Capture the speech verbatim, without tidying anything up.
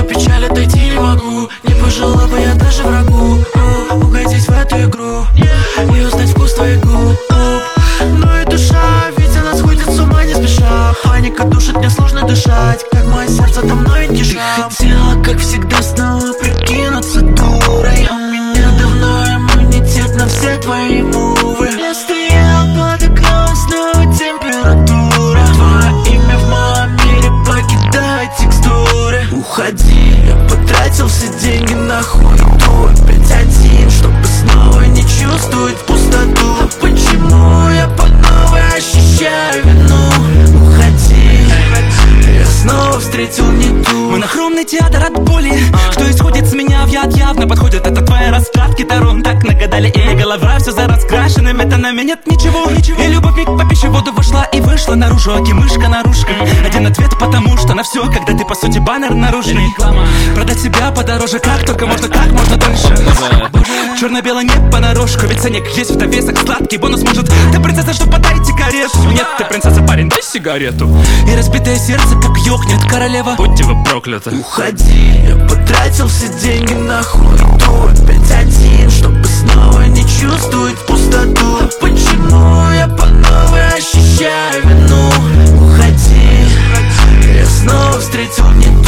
печаль отойти не могу. Не пожелал бы я даже врагу угодить в эту игру и узнать вкус твоих губ. Ну и душа, ведь она сходит с ума не спеша. Паника душит, мне сложно дышать, как мое сердце там новенький шрам. Хотела, как всегда, снова прикинуться дурой. У меня давно иммунитет на все твои мувы. Я стоял под окном, снова температура. Твое имя в моем мире покидает текстуры. Уходи, я потратил все деньги на хуету. Опять один, чтобы снова не чувствовать пустоту. А почему я по новой ощущаю вину? Уходи, я снова встретил не ту. Монохромный театр от боли, а. Что исходит с меня в яд явно подходит. Это твои раскладки Тарон так нагадали. И голова все за раскрашенным, это на меня нет ничего, ничего. И любовь миг по пищеводу вошла и вышла наружу. Аки мышка наружка, один ответ, потому что на все, когда ты по сути баннер наружный. Продать себя подороже, как только можно, как можно дольше. Черно-бело не понарошку, ведь ценник есть в довесок. Сладкий бонус может. Ты принцесса, что подайте карету. Нет, ты принцесса, парень, дай сигарету. И разбитое сердце, как ёкнет королева. Будьте вы прокляты. Уходи, я потратил все деньги на хуету. Опять один, чтобы снова не чувствовать пустоту. А почему я по новой ощущаю вину? Уходи, я снова встретил не